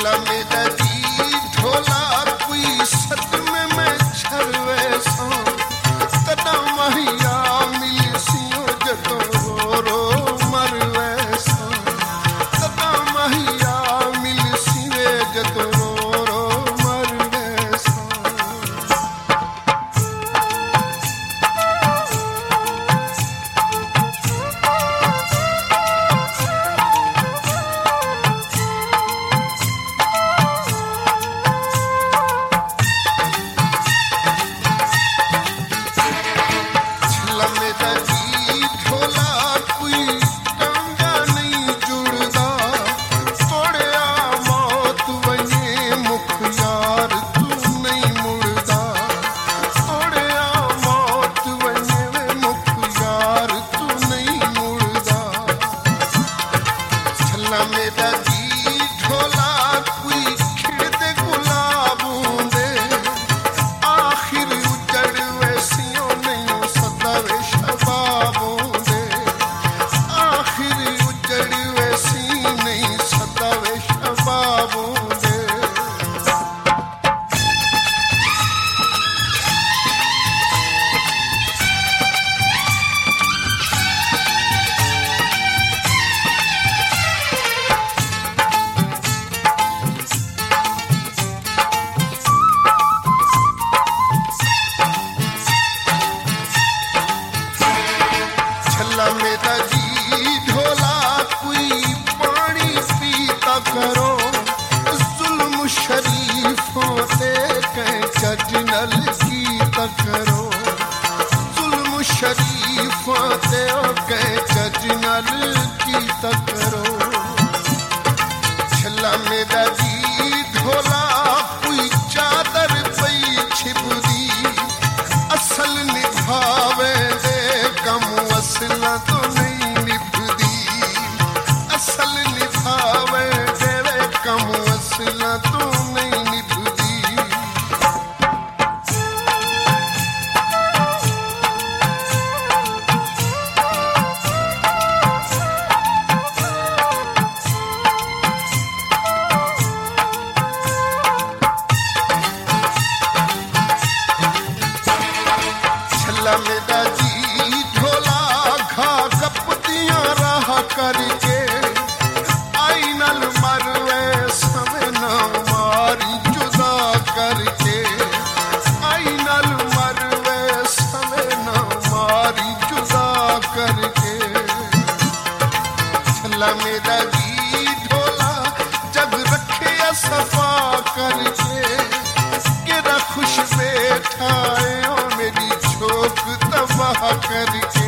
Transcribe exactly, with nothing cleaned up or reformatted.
छला मेरा जी ढोला कोई सदमे में छरवे सो तदा महिया मिल सियो जदो रो रो मरवे सो तदा महिया मिल सिवे जदो रो रो मरवे सो। मेरा जी ढोला कोई खिड़दे गुलाबों दे आखिर उजड़ वैसियों नहीं सदावे शबाबों दे आखिर उजड़ वैसी नहीं सदावे शबाबों दे। छला मेरा जी ढोला कोई पानी पीता करो जुल्म शरीफों ते कह जजनल कीता करो जुल्म शरीफों ते कह जजनल कीता करो। छला मेरा जी ढोला कोई चादर पई छिपदी असल निभावे दे कम असला तो नहीं निभदी असल निभावे तेरे कम असला तो नहीं निभदी। छला मेरा जी ढोला घा कपतियां रहा करके आई नल मरवे सवे न मारी जुदा करके आई नल मरवे सवे न मारी जुदा करके। छला मेरा जी ढोला जग रखे सफा करके केरा खुश बैठा है ओ मेरी छोक तबाह करके